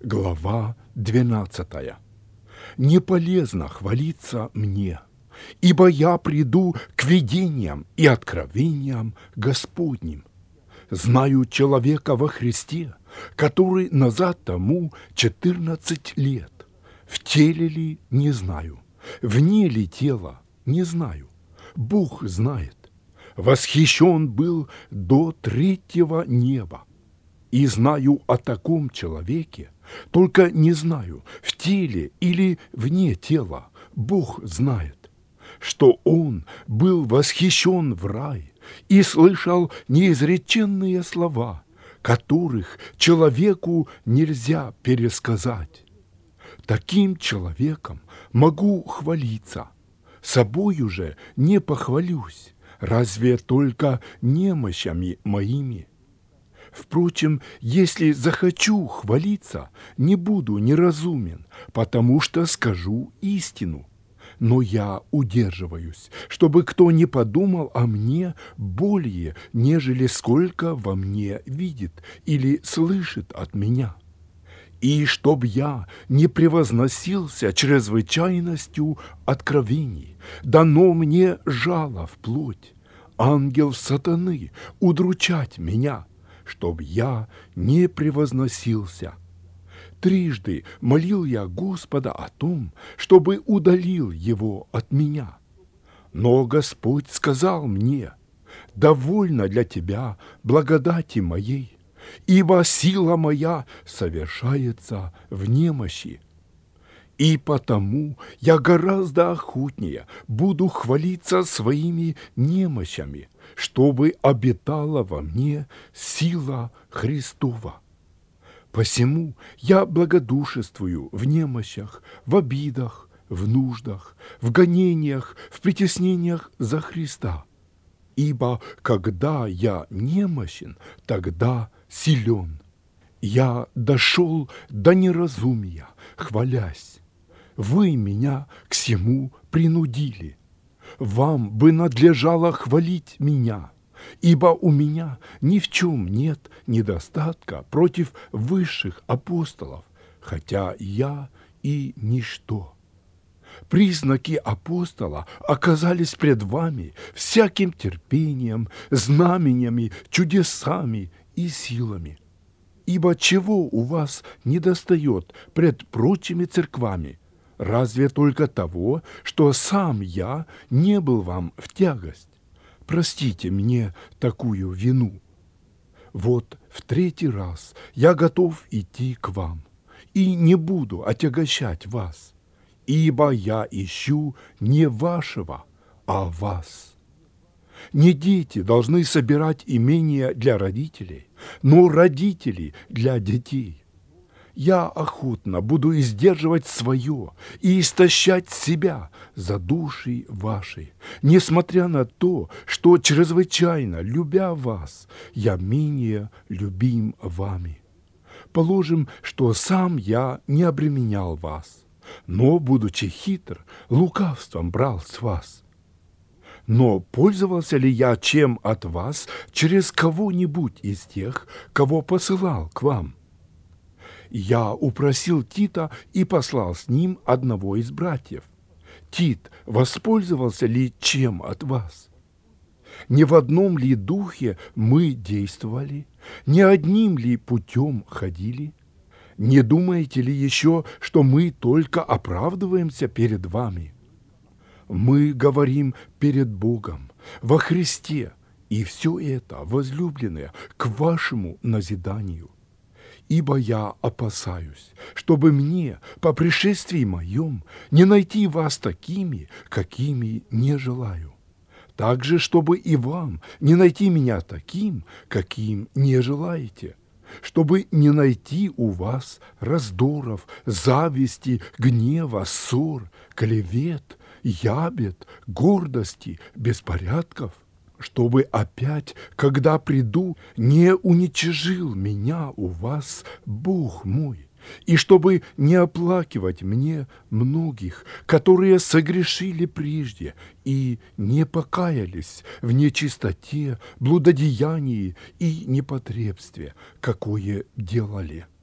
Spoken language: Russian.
Глава 12. Не полезно хвалиться мне, ибо я приду к видениям и откровениям Господним. Знаю человека во Христе, который назад тому 14 лет. В теле ли — не знаю, вне ли тела — не знаю. Бог знает. Восхищен был до третьего неба. И знаю о таком человеке, только не знаю, в теле или вне тела. Бог знает, что он был восхищен в рай и слышал неизреченные слова, которых человеку нельзя пересказать. Таким человеком могу хвалиться, собою же не похвалюсь, разве только немощами моими. Впрочем, если захочу хвалиться, не буду неразумен, потому что скажу истину. Но я удерживаюсь, чтобы кто не подумал о мне более, нежели сколько во мне видит или слышит от меня. И чтоб я не превозносился чрезвычайностью откровений, дано мне жало в плоть, ангел сатаны удручать меня, чтоб я не превозносился. Трижды молил я Господа о том, чтобы удалил его от меня. Но Господь сказал мне: «Довольно для тебя благодати моей, ибо сила моя совершается в немощи». И потому я гораздо охотнее буду хвалиться своими немощами, чтобы обитала во мне сила Христова. Посему я благодушествую в немощах, в обидах, в нуждах, в гонениях, в притеснениях за Христа. Ибо когда я немощен, тогда силен. Я дошел до неразумия, хвалясь. Вы меня к сему принудили. Вам бы надлежало хвалить меня, ибо у меня ни в чем нет недостатка против высших апостолов, хотя я и ничто. Признаки апостола оказались пред вами всяким терпением, знамениями, чудесами и силами. Ибо чего у вас недостает пред прочими церквами? Разве только того, что сам я не был вам в тягость. Простите мне такую вину. Вот в третий раз я готов идти к вам, и не буду отягощать вас, ибо я ищу не вашего, а вас. Не дети должны собирать имения для родителей, но родители для детей. Я охотно буду издерживать свое и истощать себя за души ваши, несмотря на то, что чрезвычайно, любя вас, я менее любим вами. Положим, что сам я не обременял вас, но, будучи хитр, лукавством брал с вас. Но пользовался ли я чем от вас через кого-нибудь из тех, кого посылал к вам? Я упросил Тита и послал с ним одного из братьев. Тит воспользовался ли чем от вас? Не в одном ли духе мы действовали? Не одним ли путем ходили? Не думаете ли еще, что мы только оправдываемся перед вами? Мы говорим перед Богом, во Христе, и все это, возлюбленные, к вашему назиданию. Ибо я опасаюсь, чтобы мне по пришествии моем не найти вас такими, какими не желаю. Также, чтобы и вам не найти меня таким, каким не желаете, чтобы не найти у вас раздоров, зависти, гнева, ссор, клевет, ябед, гордости, беспорядков, чтобы опять, когда приду, не уничижил меня у вас Бог мой, и чтобы не оплакивать мне многих, которые согрешили прежде и не покаялись в нечистоте, блудодеянии и непотребстве, какое делали.